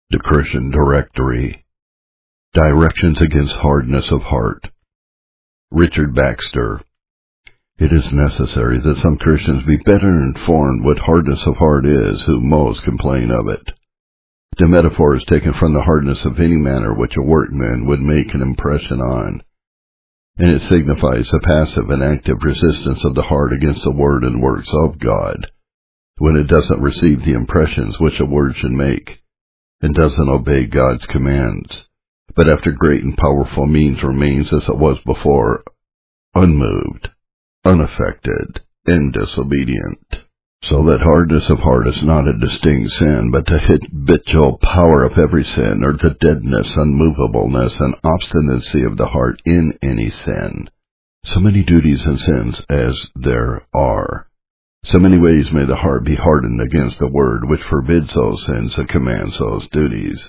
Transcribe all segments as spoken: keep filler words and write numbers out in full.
The Christian Directory. Directions Against Hardness of Heart. Richard Baxter. It is necessary that some Christians be better informed what hardness of heart is, who most complain of it. The metaphor is taken from the hardness of any manner which a workman would make an impression on, and it signifies the passive and active resistance of the heart against the word and works of God, when it doesn't receive the impressions which a word should make, and doesn't obey God's commands, but after great and powerful means remains as it was before, unmoved, unaffected, and disobedient. So that hardness of heart is not a distinct sin, but the habitual power of every sin, or the deadness, unmovableness, and obstinacy of the heart in any sin. So many duties and sins as there are, so many ways may the heart be hardened against the word which forbids those sins and commands those duties.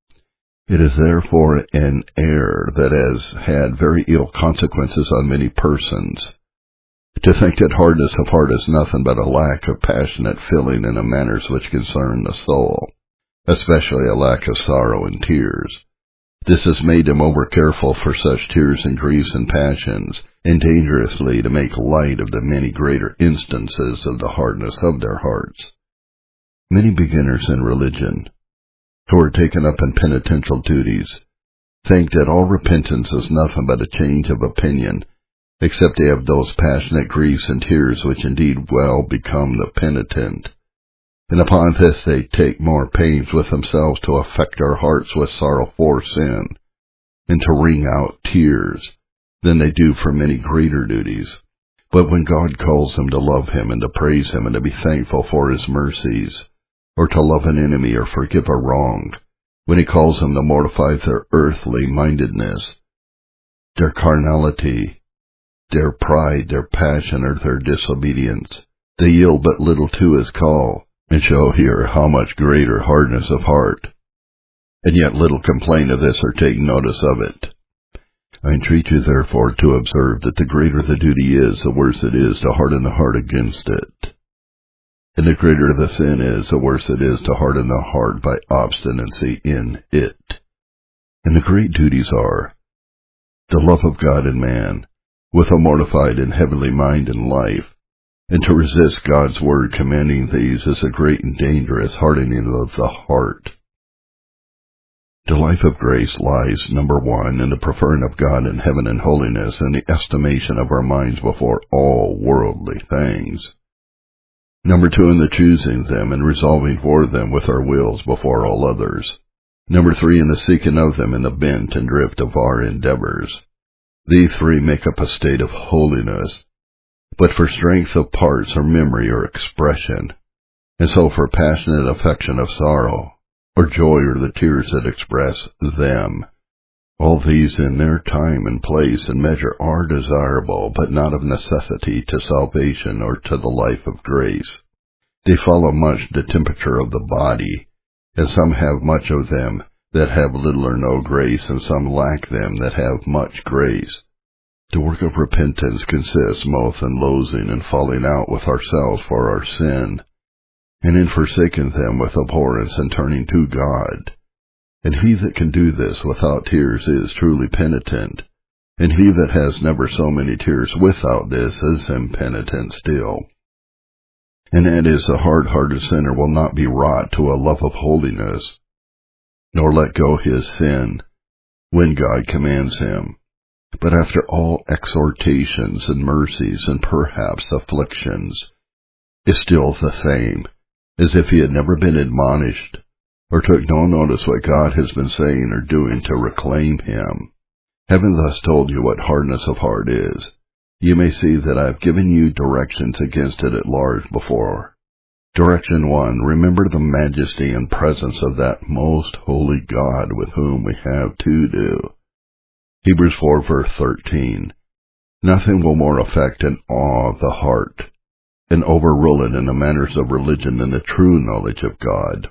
It is therefore an error that has had very ill consequences on many persons, to think that hardness of heart is nothing but a lack of passionate feeling in the matters which concern the soul, especially a lack of sorrow and tears. This has made them over-careful for such tears and griefs and passions, and dangerously to make light of the many greater instances of the hardness of their hearts. Many beginners in religion, who are taken up in penitential duties, think that all repentance is nothing but a change of opinion, except they have those passionate griefs and tears which indeed well become the penitent. And upon this they take more pains with themselves to affect our hearts with sorrow for sin, and to wring out tears, than they do for many greater duties. But when God calls them to love Him and to praise Him and to be thankful for His mercies, or to love an enemy or forgive a wrong, when He calls them to mortify their earthly mindedness, their carnality, their pride, their passion, or their disobedience, they yield but little to His call, and show here how much greater hardness of heart, and yet little complain of this or take notice of it. I entreat you therefore to observe that the greater the duty is, the worse it is to harden the heart against it. And the greater the sin is, the worse it is to harden the heart by obstinacy in it. And the great duties are the love of God and man, with a mortified and heavenly mind and life, and to resist God's word commanding these is a great and dangerous hardening of the heart. The life of grace lies, number one, in the preferring of God and heaven and holiness, and the estimation of our minds before all worldly things. Number two, in the choosing them and resolving for them with our wills before all others. Number three, in the seeking of them in the bent and drift of our endeavors. These three make up a state of holiness, but for strength of parts or memory or expression, and so for passionate affection of sorrow, or joy, or the tears that express them. All these in their time and place and measure are desirable, but not of necessity to salvation or to the life of grace. They follow much the temperature of the body, and some have much of them that have little or no grace, and some lack them that have much grace. The work of repentance consists most in loathing and falling out with ourselves for our sin, and in forsaking them with abhorrence and turning to God. And he that can do this without tears is truly penitent, and he that has never so many tears without this is impenitent still. And that is, the hard-hearted sinner will not be wrought to a love of holiness, nor let go his sin when God commands him, but after all exhortations and mercies and perhaps afflictions, is still the same, as if he had never been admonished, or took no notice what God has been saying or doing to reclaim him. Having thus told you what hardness of heart is, you may see that I have given you directions against it at large before. Direction one, remember the majesty and presence of that most holy God with whom we have to do. Hebrews four, verse thirteen. Nothing will more affect and awe the heart, and overrule it in the manners of religion than the true knowledge of God.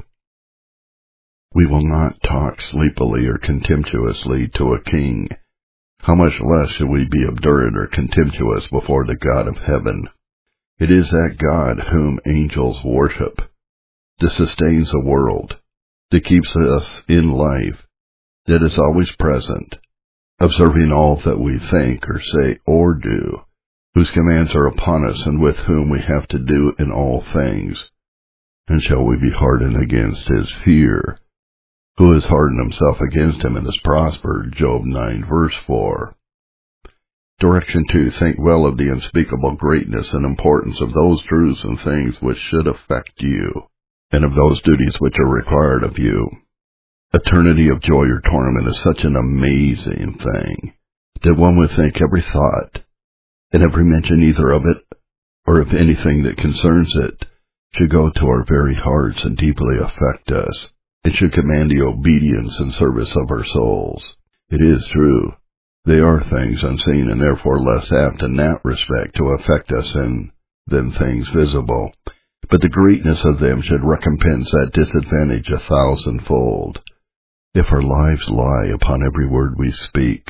We will not talk sleepily or contemptuously to a king. How much less should we be obdurate or contemptuous before the God of heaven? It is that God whom angels worship, that sustains the world, that keeps us in life, that is always present, observing all that we think or say or do, whose commands are upon us and with whom we have to do in all things. And shall we be hardened against his fear? Who has hardened himself against him and has prospered? Job nine, verse four. Direction two. Think well of the unspeakable greatness and importance of those truths and things which should affect you, and of those duties which are required of you. Eternity of joy or torment is such an amazing thing that one would think every thought and every mention either of it or of anything that concerns it should go to our very hearts and deeply affect us, and should command the obedience and service of our souls. It is true, they are things unseen and therefore less apt in that respect to affect us in, than things visible, but the greatness of them should recompense that disadvantage a thousandfold. If our lives lie upon every word we speak,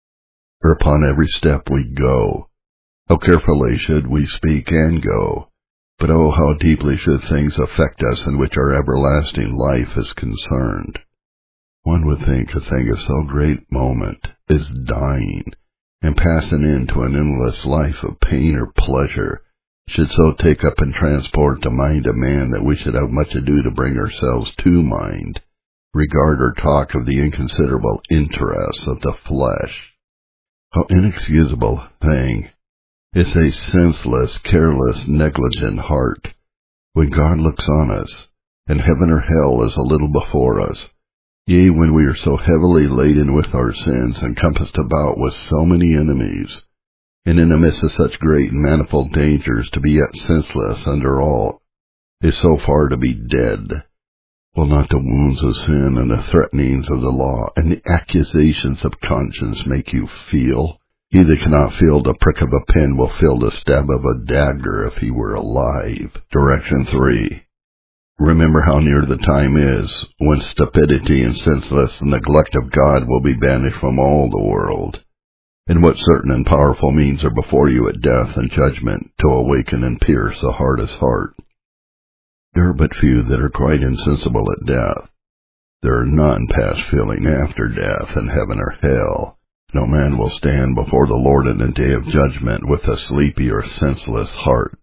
or upon every step we go, how carefully should we speak and go, but oh, how deeply should things affect us in which our everlasting life is concerned. One would think a thing of so great moment as dying and passing into an endless life of pain or pleasure should so take up and transport the mind of man that we should have much ado to bring ourselves to mind, regard or talk of the inconsiderable interests of the flesh. How inexcusable a thing is a senseless, careless, negligent heart, when God looks on us, and heaven or hell is a little before us, yea, when we are so heavily laden with our sins, and compassed about with so many enemies, and in the midst of such great and manifold dangers, to be yet senseless under all is so far to be dead. Will not the wounds of sin and the threatenings of the law and the accusations of conscience make you feel? He that cannot feel the prick of a pin will feel the stab of a dagger if he were alive. Direction three. Remember how near the time is when stupidity and senseless neglect of God will be banished from all the world, and what certain and powerful means are before you at death and judgment to awaken and pierce the hardest heart. There are but few that are quite insensible at death. There are none past feeling after death in heaven or hell. No man will stand before the Lord in the day of judgment with a sleepy or senseless heart.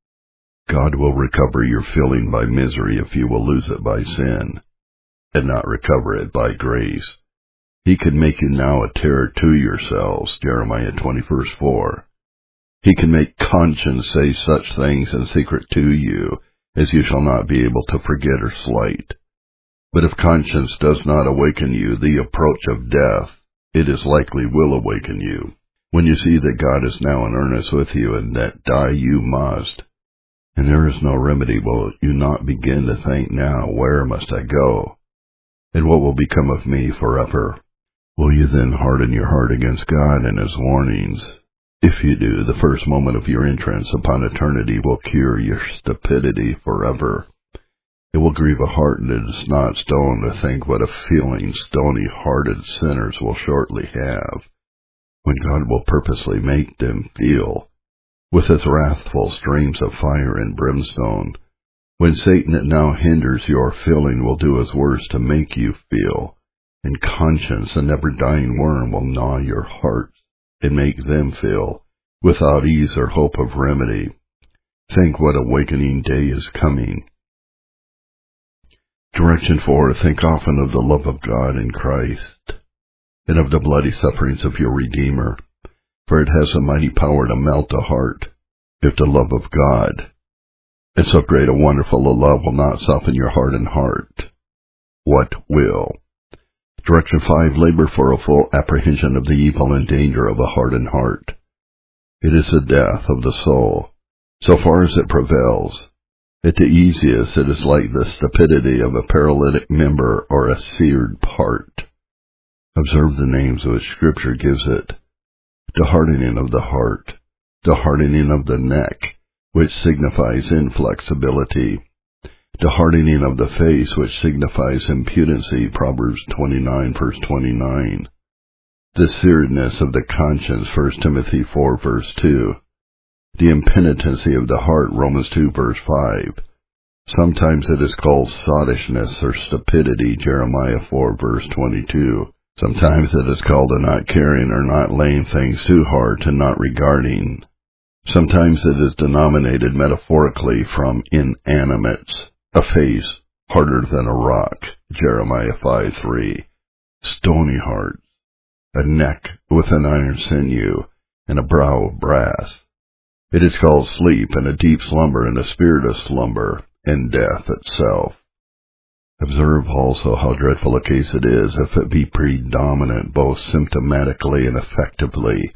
God will recover your feeling by misery if you will lose it by sin, and not recover it by grace. He can make you now a terror to yourselves, Jeremiah twenty, verse four. He can make conscience say such things in secret to you as you shall not be able to forget or slight. But if conscience does not awaken you the approach of death, it is likely will awaken you, when you see that God is now in earnest with you, and that die you must. And there is no remedy. Will you not begin to think now, where must I go? And what will become of me forever? Will you then harden your heart against God and his warnings? If you do, the first moment of your entrance upon eternity will cure your stupidity forever. It will grieve a heart that is not stone to think what a feeling stony-hearted sinners will shortly have, when God will purposely make them feel, with his wrathful streams of fire and brimstone, when Satan that now hinders your feeling will do his worst to make you feel, and conscience, a never-dying worm, will gnaw your hearts and make them feel, without ease or hope of remedy. Think what awakening day is coming. Direction four. Think often of the love of God in Christ, and of the bloody sufferings of your Redeemer, for it has a mighty power to melt the heart. If the love of God, and so great a wonderful a love, will not soften your heart and heart, what will? Direction five. Labor for a full apprehension of the evil and danger of a hardened heart. It is the death of the soul, so far as it prevails. At the easiest, it is like the stupidity of a paralytic member or a seared part. Observe the names which Scripture gives it. The hardening of the heart, the hardening of the neck, which signifies inflexibility, the hardening of the face, which signifies impudency, Proverbs twenty-nine, verse twenty-nine, the searedness of the conscience, First Timothy four, verse two, the impenitency of the heart, Romans two, verse five, Sometimes it is called sottishness or stupidity, Jeremiah four verse twenty-two. Sometimes it is called a not caring or not laying things to heart and not regarding. Sometimes it is denominated metaphorically from inanimates, a face harder than a rock, Jeremiah five three, stony heart, a neck with an iron sinew, and a brow of brass. It is called sleep and a deep slumber and a spirit of slumber and death itself. Observe also how dreadful a case it is if it be predominant both symptomatically and effectively.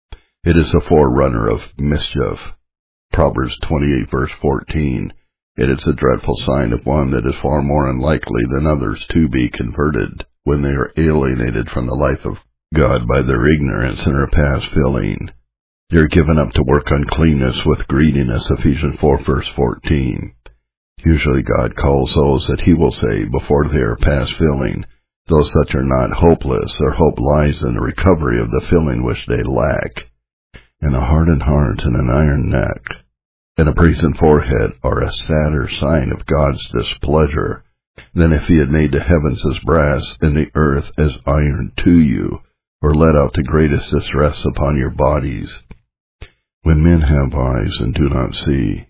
It is a forerunner of mischief. Proverbs twenty-eight verse fourteen. It is a dreadful sign of one that is far more unlikely than others to be converted when they are alienated from the life of God by their ignorance and are past feeling. They are given up to work uncleanness with greediness, Ephesians four verse fourteen. Usually God calls those that he will save before they are past feeling. Those such are not hopeless. Their hope lies in the recovery of the feeling which they lack. And a hardened heart and an iron neck and a brazen forehead are a sadder sign of God's displeasure than if he had made the heavens as brass and the earth as iron to you, or let out the greatest distress upon your bodies. When men have eyes and do not see,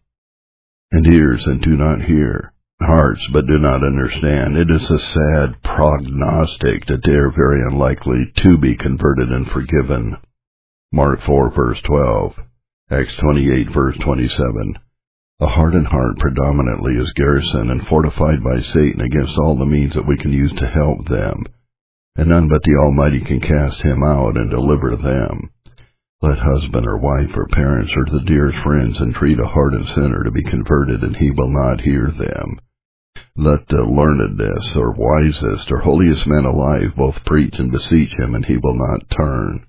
and ears and do not hear, hearts but do not understand, it is a sad prognostic that they are very unlikely to be converted and forgiven. Mark four verse twelve, Acts twenty-eight verse twenty-seven. A hardened heart predominantly is garrisoned and fortified by Satan against all the means that we can use to help them, and none but the Almighty can cast him out and deliver them. Let husband or wife or parents or the dearest friends entreat a hardened sinner to be converted, and he will not hear them. Let the learnedest or wisest or holiest man alive both preach and beseech him, and he will not turn.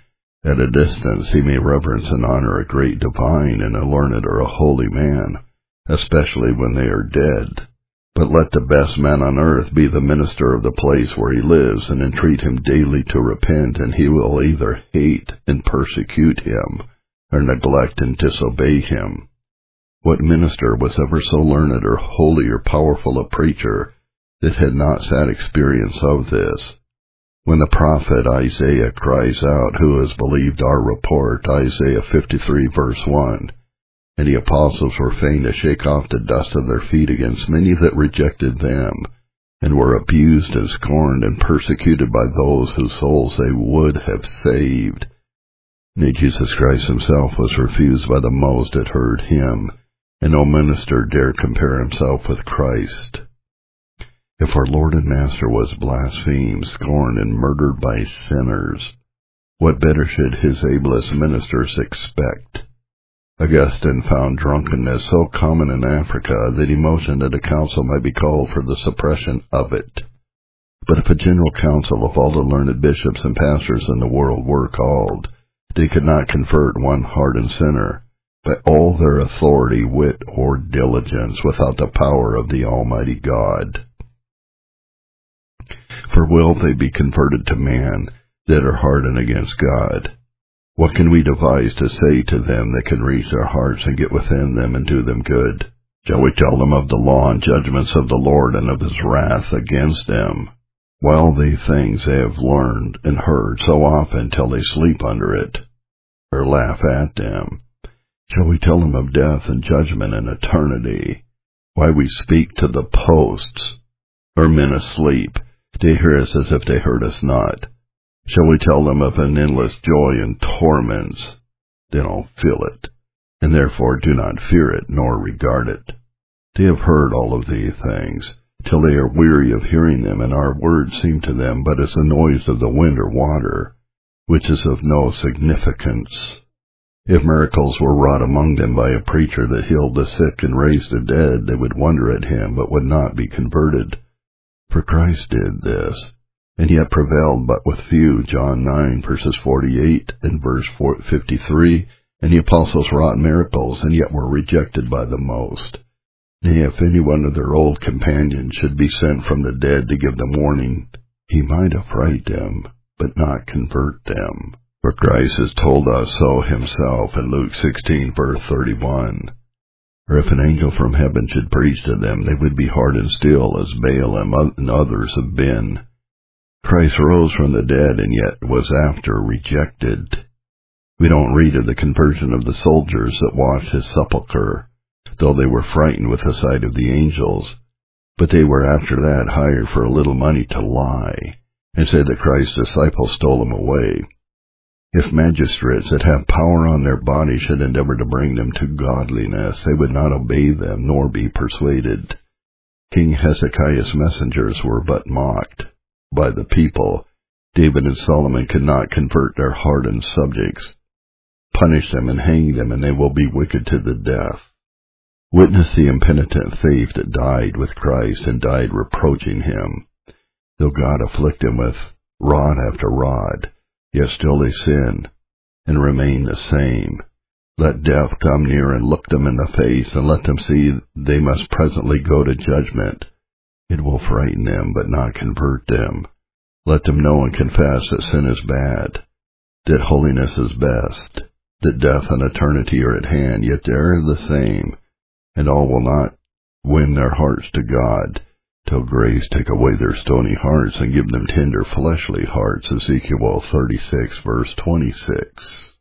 At a distance he may reverence and honor a great divine and a learned or a holy man, especially when they are dead. But let the best man on earth be the minister of the place where he lives, and entreat him daily to repent, and he will either hate and persecute him, or neglect and disobey him. What minister was ever so learned or holy or powerful a preacher that had not sad experience of this? When the prophet Isaiah cries out, "Who has believed our report?" Isaiah fifty-three verse one. And the apostles were fain to shake off the dust of their feet against many that rejected them, and were abused and scorned and persecuted by those whose souls they would have saved. Nay, Jesus Christ himself was refused by the most that heard him, and no minister dared compare himself with Christ. If our Lord and Master was blasphemed, scorned, and murdered by sinners, what better should his ablest ministers expect? Augustine found drunkenness so common in Africa that he motioned that a council might be called for the suppression of it. But if a general council of all the learned bishops and pastors in the world were called, they could not convert one hardened sinner by all their authority, wit, or diligence without the power of the Almighty God. For will they be converted to man that are hardened against God? What can we devise to say to them that can reach their hearts and get within them and do them good? Shall we tell them of the law and judgments of the Lord and of his wrath against them? Well, they things they have learned and heard so often till they sleep under it, or laugh at them. Shall we tell them of death and judgment and eternity? Why, we speak to the posts. Are men asleep? They hear us as if they heard us not. Shall we tell them of an endless joy and torments? They don't feel it, and therefore do not fear it nor regard it. They have heard all of these things, till they are weary of hearing them, and our words seem to them but as the noise of the wind or water, which is of no significance. If miracles were wrought among them by a preacher that healed the sick and raised the dead, they would wonder at him, but would not be converted. For Christ did this, and yet prevailed but with few, John nine verses forty-eight and verse fifty-three, and the apostles wrought miracles, and yet were rejected by the most. Nay, if any one of their old companions should be sent from the dead to give them warning, he might affright them, but not convert them. For Christ has told us so himself in Luke sixteen verse thirty-one. Or if an angel from heaven should preach to them, they would be hard and still as Balaam and others have been. Christ rose from the dead and yet was after rejected. We don't read of the conversion of the soldiers that watched his sepulchre, though they were frightened with the sight of the angels. But they were after that hired for a little money to lie, and said that Christ's disciples stole them away. If magistrates that have power on their bodies should endeavor to bring them to godliness, they would not obey them nor be persuaded. King Hezekiah's messengers were but mocked by the people. David and Solomon could not convert their hardened subjects. Punish them and hang them, and they will be wicked to the death. Witness the impenitent thief that died with Christ and died reproaching him. Though God afflict them with rod after rod, yet still they sin and remain the same. Let death come near and look them in the face, and let them see they must presently go to judgment. It will frighten them, but not convert them. Let them know and confess that sin is bad, that holiness is best, that death and eternity are at hand, yet they are the same, and all will not win their hearts to God, till grace take away their stony hearts and give them tender fleshly hearts. Ezekiel thirty-six, verse twenty-six.